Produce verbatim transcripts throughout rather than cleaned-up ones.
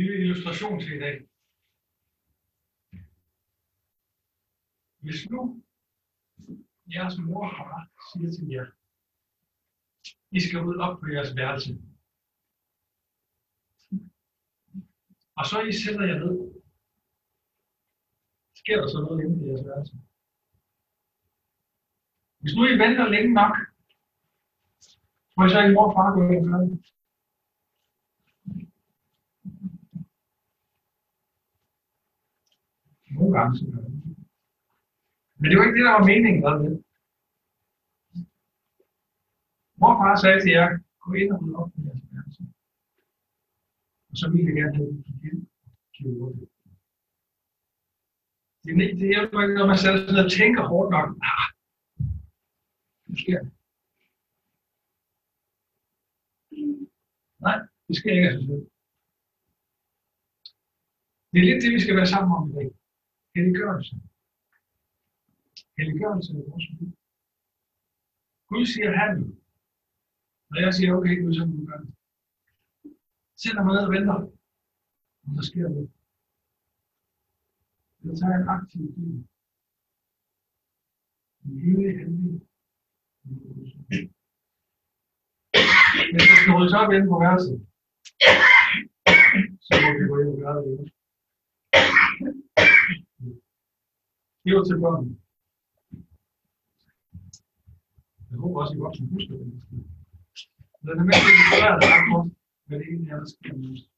lille illustration til i dag. Hvis nu jeres mor og far siger til jer, I skal ud op på jeres værelse, og så I sætter jer ned, sker der så noget inde i jeres værelse? Hvis nu I venter længe nok, må I så I mor og far gå ind og gøre det? Nogle gange så gør det. Men det var ikke det, der var meningen med det. Mor og far sagde til jer, gå ind og rydde op på jeres værelse. Og så ville jeg gerne have det igen. Det hjælper ikke, når man sætter sig ned og tænker hårdt nok. Ah, det sker. Nej, det sker ikke af sig selv. Det er lidt det, vi skal være sammen om i dag. Helliggørelse. Helliggørelse er vores liv. Gud siger han. Når jeg siger, okay, Gud, så må du gøre det. Sætter mig ned og venter. Og der sker det. Jeg tager en aktiv liv. En lydig handling. Hvis der skal ryddes op inde på værelset, så må vi gå ind og gøre det. Det var til børnene. Jeg håber også, I voksne husker det. Den er mest illustreret ret godt, hvad det egentlig er, der sker med os.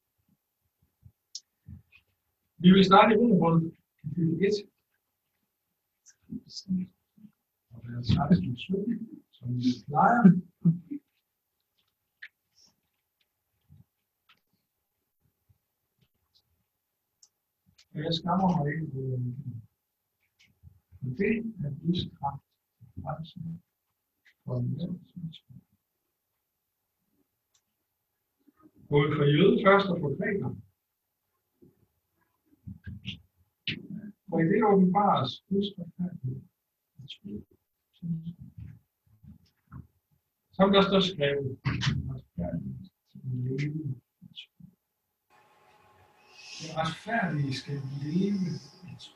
Vi vil starte i Romerbrevet, kapitel et. Og vers seksten sytten, som vi plejer. Og jeg skammer mig ikke på det, at Guds kraft frelsen for en menneske. Både for jøde først og for græker. For i det åbenbares Guds retfærdighed. Som der står skrevet, retfærdighed til den levende. Den retfærdige skal leve i tro.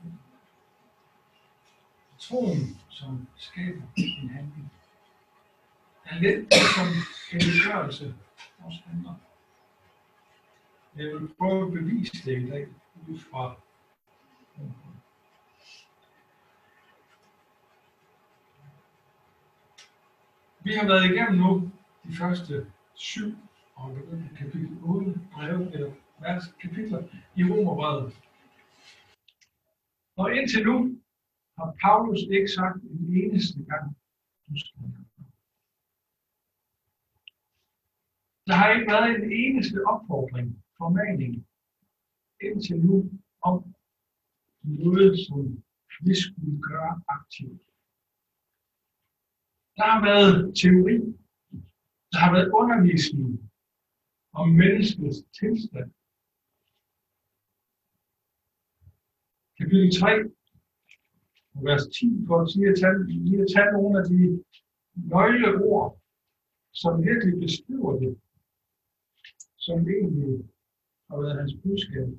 Troen, som skaber en handling. Er lidt som helliggørelse også handler. Jeg vil prøve at bevise det i dag, ud fra vi har været igennem nu de første syv og kapitel otte breve, eller vers kapitler i Romerbrevet. Og indtil nu har Paulus ikke sagt en eneste gang, du skal gøre. Der har ikke været en eneste opfordring, formaning, indtil nu om noget, som vi skulle gøre aktivt. Der har været teori, der har været undervisning om menneskets tilstand. Kapitel tre, vers ti, for at sige, at lige at tage nogle af de nøgleord, som virkelig beskriver det, som egentlig har været hans budskab.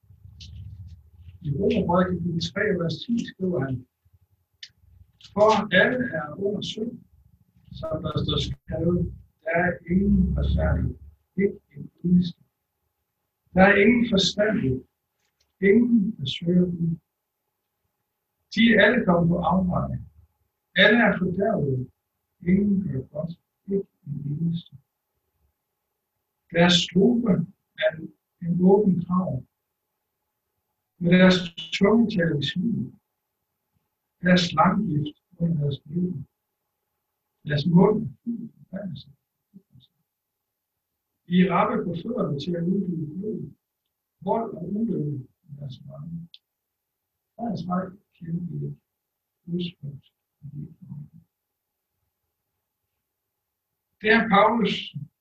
I Romerbrevet kapitel tre, vers ti skriver han, for alle er under synd, som der står skrevet, der er ingen retfærdig, ikke en eneste. Der er ingen forstandig, ingen der søger ud. De er alle kommet på afveje. Alle er fordærvede, ingen gør godt, ikke en eneste. Deres strube er en åben grav. Med deres tunge taler de svin. Deres slanggift under deres liv. Deres mund er fuld af forbandelse. De er rappe på fødderne til at udgive blod. Vold og ulykke i deres veje. Deres vej kender de ikke. Udsprungt i de veje. Det er Paulus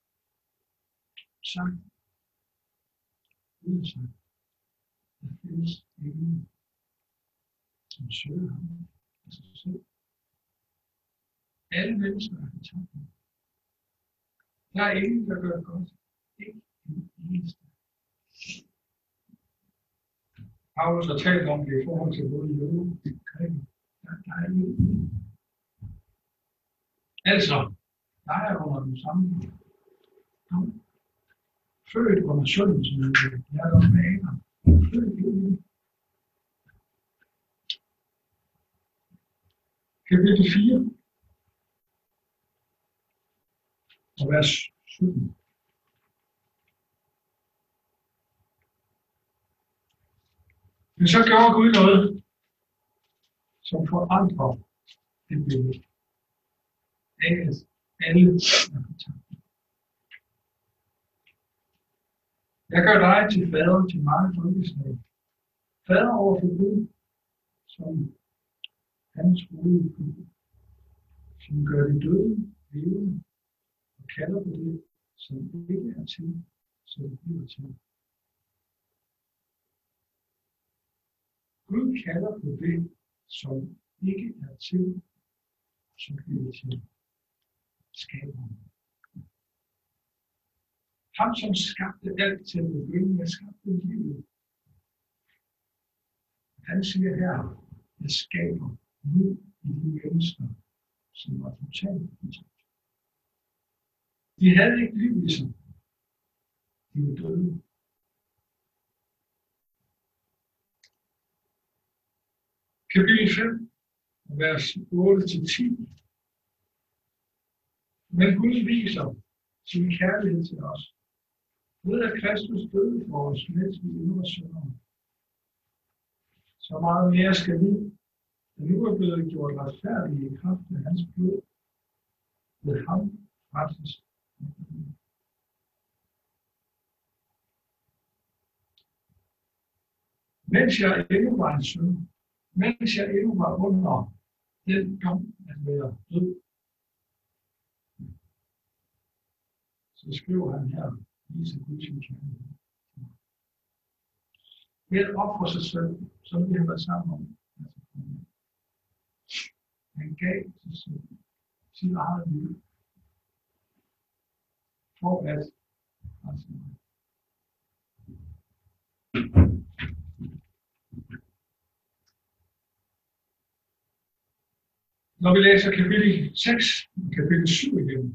sagt. Udsagt. Der findes ingen, som søger ham af sig selv. Alle mennesker er fortabte. Der er ingen, der gør godt. Ikke en eneste. Paulus har talt om det i forhold til både jøder og grækere. Der, der er jo altså, der er under den samme. Født under synden, som jeg er der med Adam. Født i kapitel fire, og vers sytten. Men så gjorde Gud noget, som forandrer det billede. Alle er fortabt. Jeg gør dig til fader til mange folkeslag. Fader over for Gud, som hans gode Gud, som gør de døde levende og kalder på det, som ikke er til, så det bliver til. Gud kalder på det, som ikke er til, så bliver til. Skaberen. Ham, som skabte alt til at begynde med, skabte livet. Han siger her, jeg skaber liv i de mennesker, som var totalt fortabt. De havde ikke liv i sig. De var døde. Kapitel fem, vers otte til ti. Men Gud viser sin kærlighed til os. Ved at Kristus døde for os, mens vi endnu var syndere. Så meget mere skal vi, der nu er blevet gjort retfærdige i kraft af hans blod, ved ham frelses. Mens jeg endnu var en synder, mens jeg endnu var under den dom at være død, så skriver han her, viser Gud sin kærlighed. Ved at ofre sig selv, som vi har været sammen om. Han gav sig selv sit eget liv, for at altså, når vi læser kapitel seks og kapitel syv igen,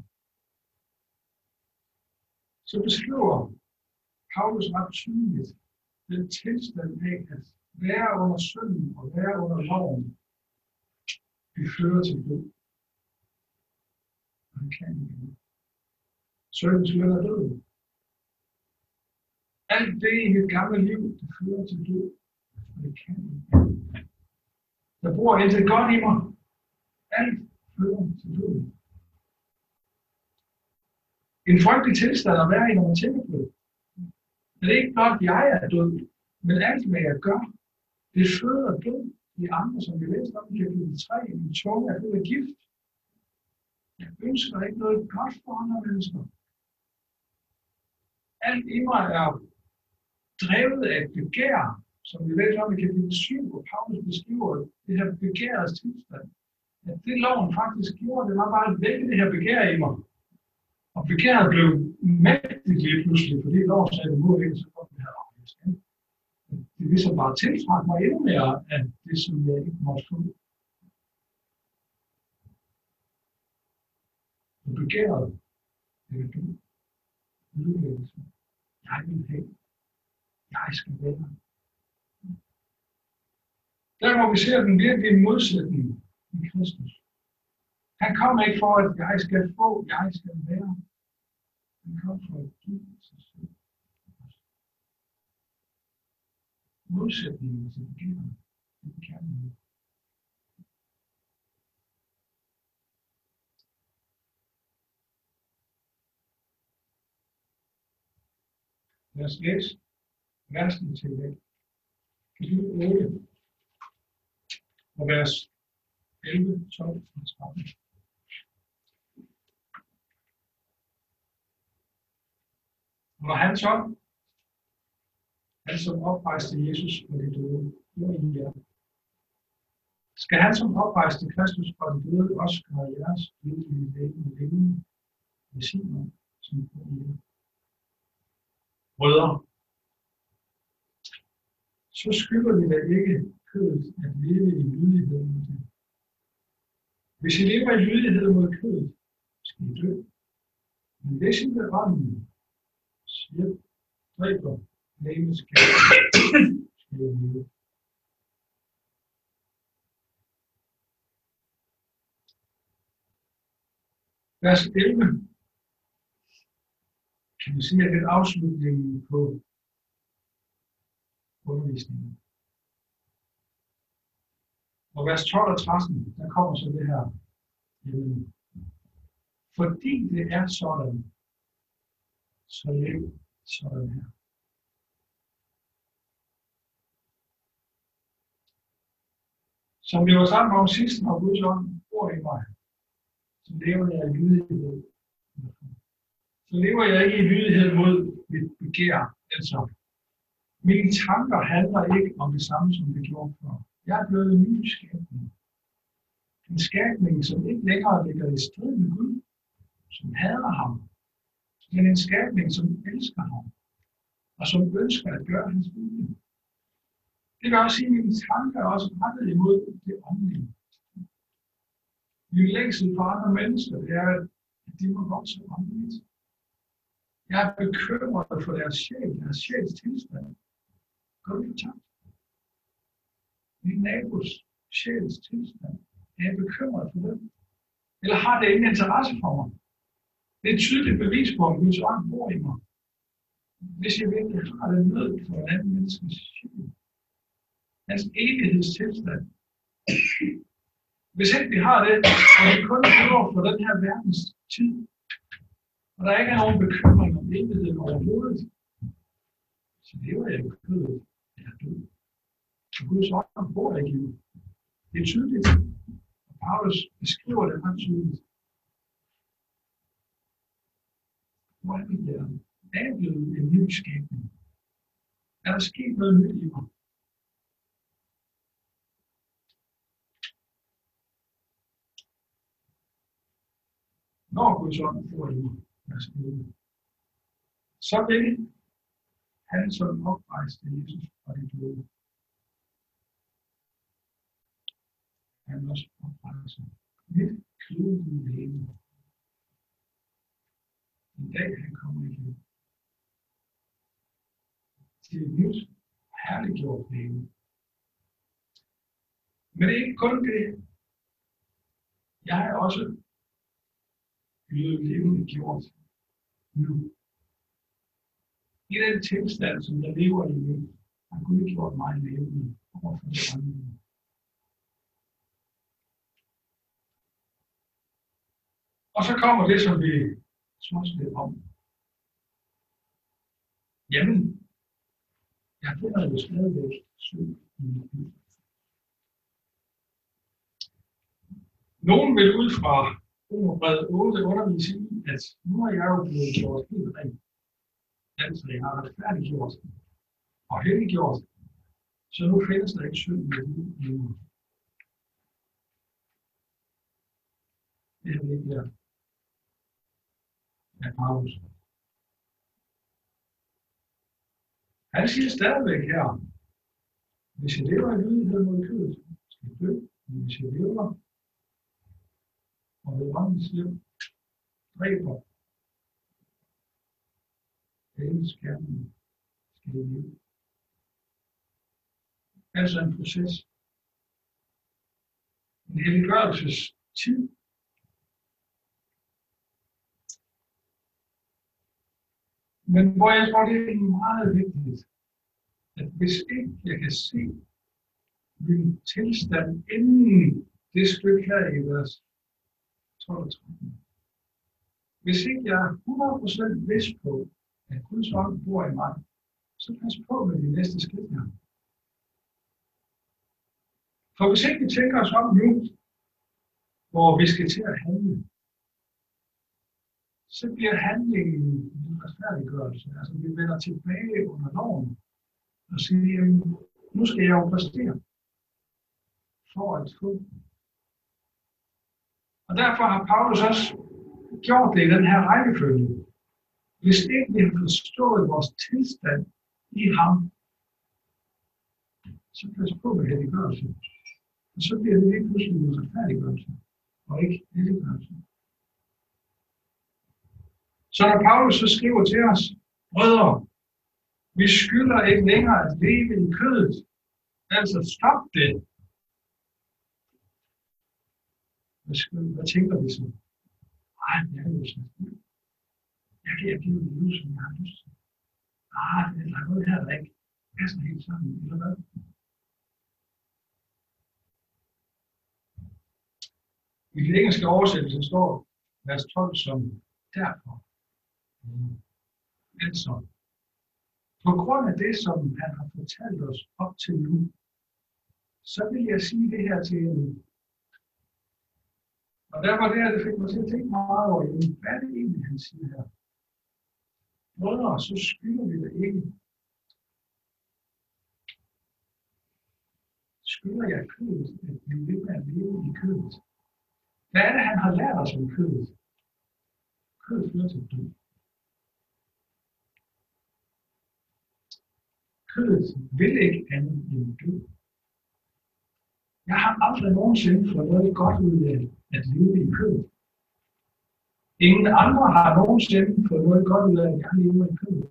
så beskriver Paulus ret tydeligt den tilstand af at være under synden og være under loven, det fører til død. Han kan ikke. Synden fører til død. Alt det i mit gamle liv, det fører til død. Og det kan ikke. Der bor intet godt i mig. Alt fører til død. En frygtelig tilstand at være i, når man tænker på det. Det er ikke blot, jeg er død, men alt, hvad jeg gør, det fører død. De andre, som vi læste om i kapitel tre, min tunge er fuld af gift. Jeg ønsker ikke noget godt for andre mennesker. Alt i mig er drevet af et begær, som vi læste om i kapitel syv, hvor Paulus beskriver det her begærets tilstand. At det loven faktisk gjorde, det var bare at vække det her begær i mig. Og begæret blev mægtigt lige pludselig, fordi loven sagde, at det må ikke, så kom det her afvist. Det ligesom bare tiltrække mig endnu mere af det, som jeg ikke måtte få. Og begæret, det er du. Udlæggelse. Jeg vil have. Jeg skal være. Der hvor vi ser den virkelige modsætning i Kristus. Han kom ikke for, at jeg skal få, jeg skal være. Han kom for at give sig selv. Modsætningen til begæret, det er kærlighed. Lad os læse versen til det. Kapitel otte, og vers elleve, tolv og tretten. Når han så, han som oprejste Jesus fra de døde, i jer, skal han som oprejste Kristus fra de døde også gøre jeres virkelige levende levende ved sin ånd, som på jer. Brødre, så skylder vi da ikke kødet at leve i lydighed mod det. Hvis I lever i lydighed mod kødet, skal I dø. Men hvis I ved ånden, siger, dræber, lægemes kærlighed, skal I leve. Vers elleve kan vi sige, at det er afslutningen på undervisningen. Og vers tolv og tretten, der kommer så det her. Jamen, fordi det er sådan, så lev sådan her. Som vi var sammen om sidst, når Guds ånd bor i mig, så lever jeg i lydighed. Så lever jeg ikke i lydighed mod mit begær. Altså, mine tanker handler ikke om det samme, som det gjorde før. Jeg er blevet en ny skabning. En skabning, som ikke længere ligger i strid med Gud, som hader ham, men en skabning, som elsker ham, og som ønsker at gøre hans vilje. Det vil også sige, at mine tanker er også rettet imod det åndelige. Min længsel for andre mennesker, det er, at de må vokse åndeligt. Jeg er bekymret for deres sjæl, deres sjæls tilstand. Går du tabt? Min nabos sjæls tilstand. Er jeg bekymret for dem? Eller har det ingen interesse for mig? Det er et tydeligt bevis på, at Guds ånd bor i mig. Hvis jeg virkelig har det nød for en anden menneskes sjæl. Hans evighedstilstand. Hvis ikke vi har det, og vi kun lever for den her verdens tid, og der ikke er nogen bekymring om evigheden overhovedet, så lever jeg i kødet, jeg er død. Og Guds ånd bor ikke i mig. Det er tydeligt, og Paulus beskriver det ret tydeligt. Hvor er vi der? Er jeg blevet en ny skabning? Er der sket noget nyt i mig? Når Guds ånd bor i mig, så vil han som oprejste Jesus fra de døde. Han også oprejser mit kødelige leve. En dag han kommer igen til et nyt, herliggjort leve. Men det er ikke kun det. Jeg er også blevet levende gjort nu. I den tilstand, som jeg lever i nu, har Gud gjort mig levende overfor det åndelige. Og så kommer det, som vi slås lidt om. Jamen, jeg finder jo stadigvæk synd i mit liv. Nogen vil ud fra Romerbrevet otte undervise i, at nu er jeg jo blevet gjort helt rent. Altså, jeg har retfærdiggjort og helliggjort, så nu findes der ikke synd i mit liv nu. Det er det her af Paulus. Han siger stadigvæk her, hvis jeg lever i lydighed mod kødet, skal jeg dø, men hvis jeg lever og ved åndens liv, dræber, helens kærlighed, skal jeg leve. Altså en proces. En helliggørelsestid. Men hvor jeg tror, det er meget vigtigt, at hvis ikke jeg kan se min tilstand inden det stykke her i vers tolv og tretten. Hvis ikke jeg er hundrede procent vis på, at Guds ånd bor i mig, så pas på med de næste skridt her. For hvis ikke vi tænker os om nu, hvor vi skal til at handle, så bliver handlingen en retfærdiggørelse. Altså vi vender tilbage under loven og siger, jamen, nu skal jeg jo præstere for at få. Og derfor har Paulus også gjort det i den her rækkefølge. Hvis ikke vi har forstået vores tilstand i ham, så pas på med helliggørelse. Og så bliver det lige pludselig en retfærdiggørelse, og ikke helliggørelse. Så når Paulus så skriver til os, brødre, vi skylder ikke længere at leve i kødet. Altså stop det. Hvad, hvad tænker vi så? Ej, det er jo sådan. Jeg kan ikke give liv, som jeg har lyst til. Ah, det er noget her, der ikke passer helt sammen, eller hvad? I den engelske oversættelse står vers tolv som derfor. Altså, på grund af det, som han har fortalt os op til nu, så vil jeg sige det her til jer. Og der var det her, det fik mig til at tænke meget over, hvad er det egentlig, han siger her? Brødre, så skylder vi det ikke. Skylder jeg kødet, at vi vil med at leve i kødet? Hvad er det, han har lært os om kødet? Kødet fører til død. Kødet vil ikke andet end død. Jeg har aldrig nogensinde fået noget godt ud af at leve i kødet. Ingen andre har nogensinde fået noget godt ud af, at jeg lever i kødet.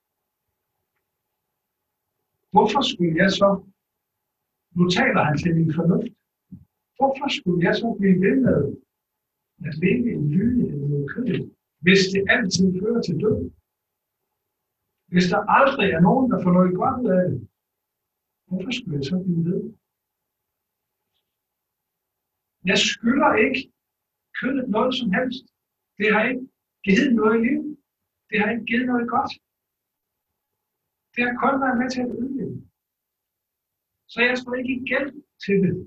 Hvorfor skulle jeg så, nu taler han til min fornuft, hvorfor skulle jeg så blive ved med at leve i lydighed mod kødet, hvis det altid fører til død? Hvis der aldrig er nogen, der får noget godt ud af det, hvorfor skulle jeg så blive ved? Jeg skylder ikke kødet noget som helst. Det har ikke givet noget liv. Det har ikke givet noget godt. Det har kun været med til at ødelægge. Så jeg står ikke i gæld til det.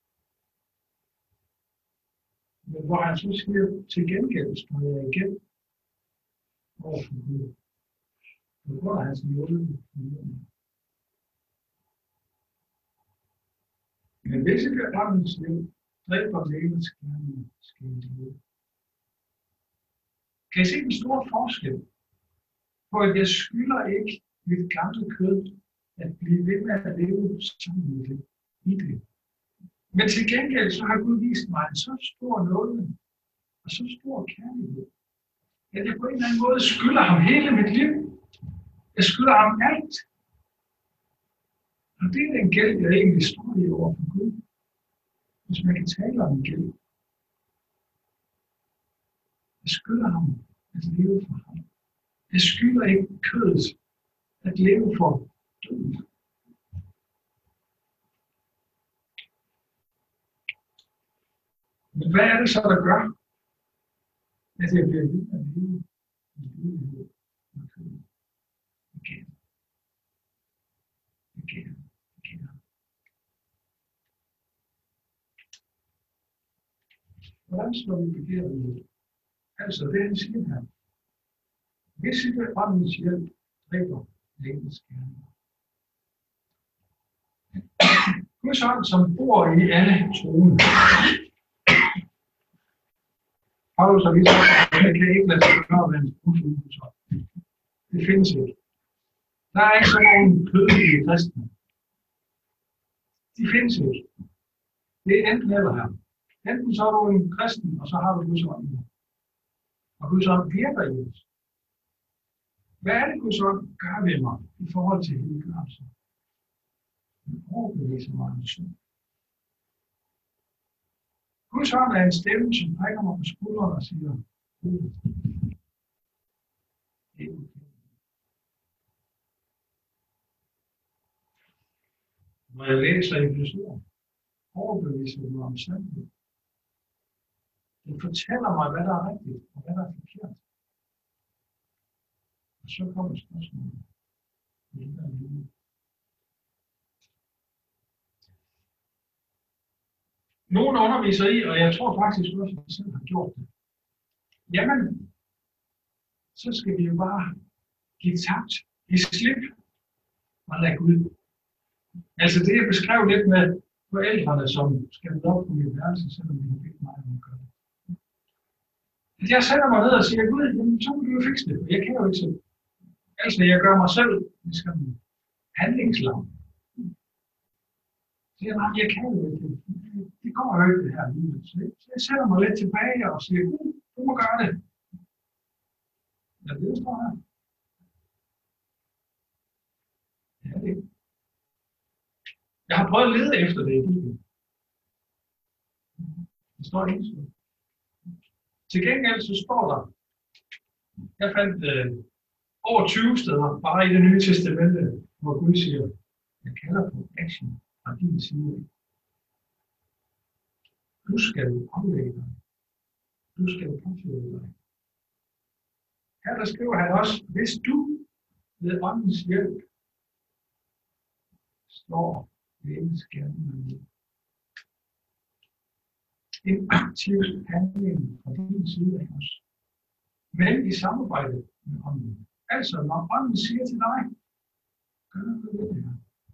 Men hvor han så siger, til gengæld står jeg i gæld overfor Gud. På grund af hans nåde. Men hvis ikke åndens liv dræber levens gerne skal leve. Kan I se den store forskel på, at jeg skylder ikke mit gamle kød at blive ved med at leve sammen med det, i det. Men til gengæld så har Gud vist mig en så stor nåde og så stor kærlighed, at jeg på en eller anden måde skylder ham hele mit liv. Jeg skylder ham alt. Og det er den gæld, jeg egentlig står i over for Gud. Hvis man kan tale om en gæld. Jeg skylder ham at leve for ham. Jeg skylder ikke kødet at leve for døden. Men hvad er det så, der gør, at jeg bliver ved at leve i lydighed med kødet? Igen. Igen. Igen. Hvordan slår vi begæret ud? Altså det han siger her. Hvis ikke åndens hjælp dræber levens gerninger. Guds ånd, som bor i alle troende. Paulus har vist, at det kan ikke lade sig gøre at være en ufuld Guds ånd. Det findes ikke. Der er ikke sådan nogen kødelige kristne. De findes ikke. Det er enten eller her. Enten så er du en kristen, og så har du Guds ånd. Og Guds ånd virker i os. Hvad er det, Guds ånd gør ved mig i forhold til helliggørelse? Den overbeviser mig om synd. Guds ånd er en stemme, som prikker mig på skulderen og siger, Gud, det er okay. Når jeg læser i Guds ord, overbeviser det mig om sandhed. Den fortæller mig, hvad der er rigtigt og hvad der er forkert. Og så kommer spørgsmålet. Nogen underviser i, og jeg tror faktisk også, at jeg selv har gjort det. Jamen, så skal vi jo bare give tabt, give slip og lade Gud. Altså det, jeg beskrev lidt med forældrene, som skal møde op på mit værelse, selvom de har bedt mig om at gøre det. At jeg sætter mig ned og siger, Gud, jamen, så må du jo fikse det, for jeg kan jo ikke selv. Altså, jeg gør mig selv ligesom handlingslam. Så jeg, nej, jeg kan jo ikke. Det går jo ikke det her livet. Så jeg, så jeg sætter mig lidt tilbage og siger, uh, du må gøre det. Ja, det står her. Ja, det. Jeg har prøvet at lede efter det i Bibelen. Det står ikke så. Til gengæld så står der, jeg fandt øh, over tyve steder, bare i det nye testamente, hvor Gud siger, jeg kalder på action fra din side. Du skal omlægge dig. Du skal påføre dig. Her der skriver han også, hvis du ved åndens hjælp står ved skærmen. En aktiv handling fra din side af os. Men i samarbejde med ånden. Altså, når ånden siger til dig, gør noget det her.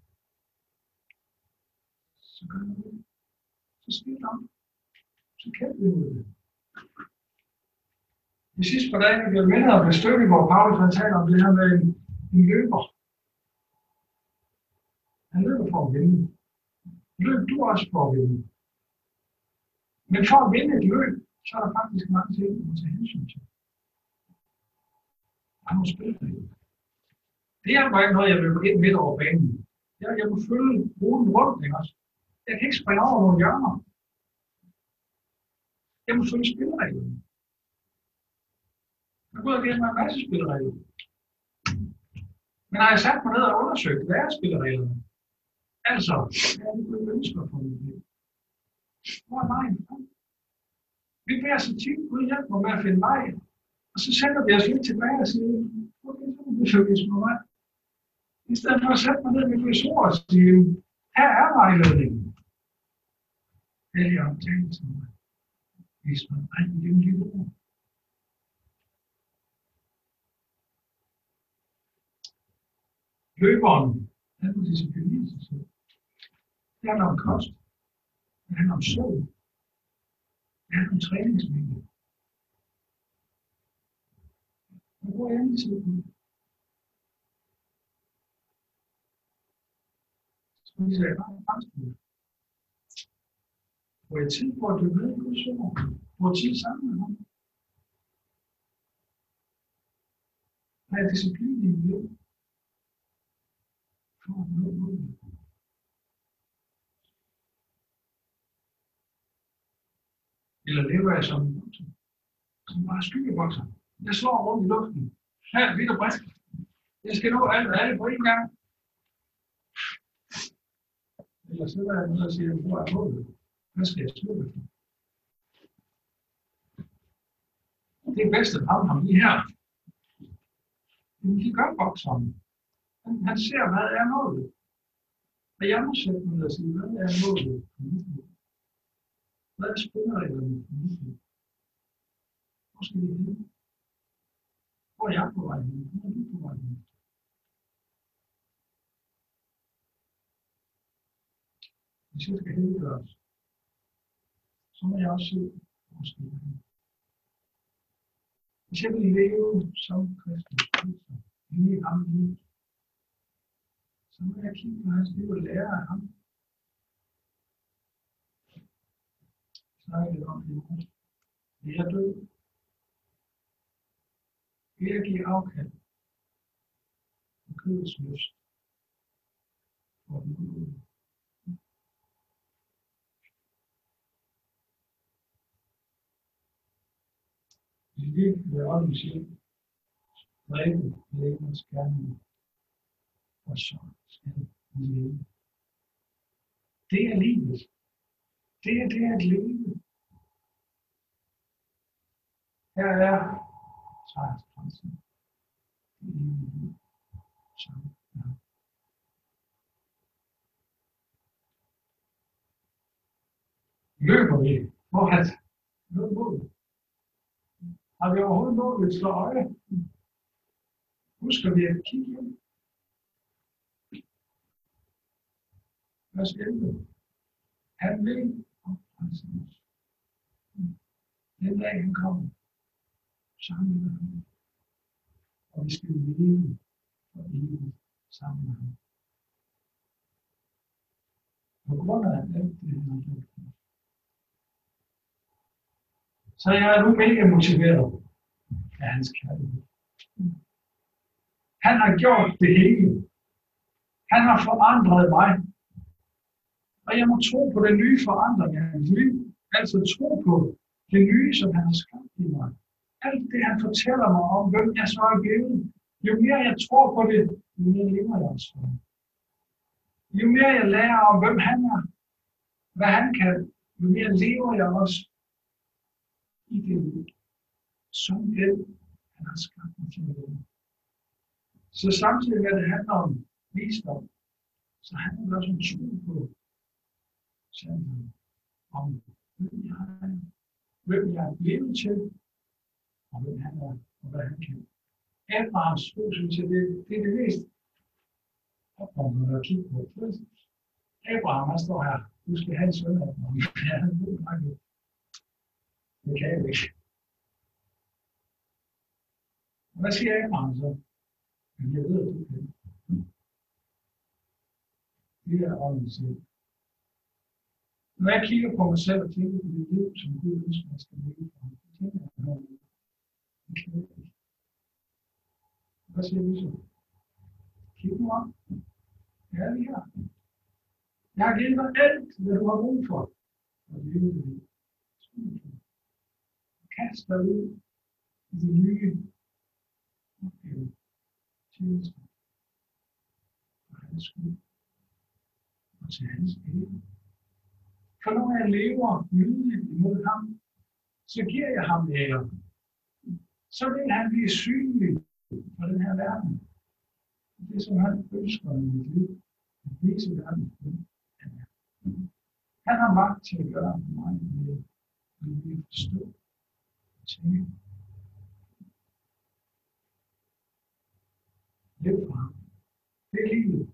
Så gør noget det. Så sker det om. Så kæmper vi mod det. De sidste par dage, vi bliver mindre om det stykke, hvor Paulus han taler om det her med en, en løber. Han løber for at vinde. Løb du også for at vinde. Men for at vinde et løb, så er der faktisk mange ting, man må tage hensyn til. Der er nogle spilregler. Det er bare ikke noget, jeg løber ind midt over banen. Jeg, jeg må følge ruten rundt, ikke også? Jeg kan ikke springe over nogle hjørner. Jeg må følge spillereglerne. Jeg går ud og giver mig en masse spilleregler. Men har jeg sat mig ned og undersøgt, hvad er spillereglerne? Altså, hvad er det, Gud ønsker for mit liv? Hvor er vejen? Vi beder så tit, Gud hjælp mig med at finde vej. Og så sætter vi os lidt tilbage og siger, okay, så må vi følge med vej. I stedet for at sætte mig ned med Guds ord og sige, her er vejledningen. Helligånd, tal til mig. Vis mig ej, det er en lille ord. Løberen, han må disciplinere sig selv. Det handler om kost. Det handler om søvn. Det handler om træningsmængde. Hvor er det til? Så vi sagde bare en fremstilling. Hvor jeg tid på at dykke ned i Guds ord. Hvor tid sammen med ham. Har jeg disciplin i mit liv? For at nå målet. Eller lever jeg som en bokser? Som bare skyggebokser. Jeg slår rundt i luften. Her er vidt og bredt. Jeg skal nå alt og alle på en gang. Eller sidder jeg nede og siger, hvor er målet? Hvad skal jeg slå efter? Det er bedst at ramme ham lige her. Men de gør bokseren. Han, han ser, hvad er målet. Og jeg må sætte mig og sige, hvad er målet? Hvad er spillereglerne? Hvor skal vi hen? Hvor er jeg på vej hen? Hvor er du på vej hen? Hvis jeg skal helliggøres, så må jeg også se, hvor skal jeg hen. Hvis jeg vil leve som Kristus, lige ham liv, så må jeg kigge på hans liv og lære af ham. Snakke lidt om det. Vil jeg dø? Vil jeg give afkald? Og kødets lyst? For den gode. I liv ved åndens hjælp, dræbe lægemens gerninger, og så skal vi leve. Det er livet. Det er det at leve. Her er sejrsgrænsen. Det er livet. Sammen med ham. Løber vi for at nå målet? Har vi overhovedet nået et slå øje? Husker vi at kigge hjem? Vers elleve. Han vil oprejse os. Den dag han kommer, sammen med ham. Og vi skal leve for evigt sammen med ham. På grund af alt det, han har gjort. Så jeg er nu mega motiveret af hans kærlighed. Han har gjort det hele. Han har forandret mig. Og jeg må tro på den nye forandring af hans liv. Altså tro på det nye, som han har skabt i mig. Alt det, han fortæller mig om, hvem jeg så er blevet. Jo mere jeg tror på det, jo mere lever jeg også. Jo mere jeg lærer om, hvem han er, hvad han kan, jo mere lever jeg også i det liv, som den, han har skabt mig til at leve. Så samtidig med, at det handler om visdom, så handler det også om tro på sandheden, om hvem jeg er, hvem jeg er blevet til, og hvem han er, og hvad han kan. Abrahams tro, synes jeg, det, det er det mest opmuntrende at kigge på. Abraham, han står her. Du skal have en søn af ham. Ja, han er god nok. Det kan jeg ikke. Hvad siger Abraham så? Men jeg ved, at du kan. Det er åndens liv. Når jeg kigger på mig selv og tænker på det liv, som Gud ønsker, jeg skal leve for, så tænker jeg, at det kan jeg ikke. Hvad siger du så? Kig nu op. Jeg er lige her. Jeg har givet dig alt, hvad du har brug for. Og det er det. Kast dig ud i de nye opgaver. Tjenester. For hans skyld. Og til hans ære. For når jeg lever lydigt imod ham, så giver jeg ham ære. Så vil han blive synlig for den her verden. Det som han ønsker i mit liv. At vise verden, hvem han er. Han har magt til at gøre mig mere. Men vi forstå og tænke. Lev for ham. Det er livet.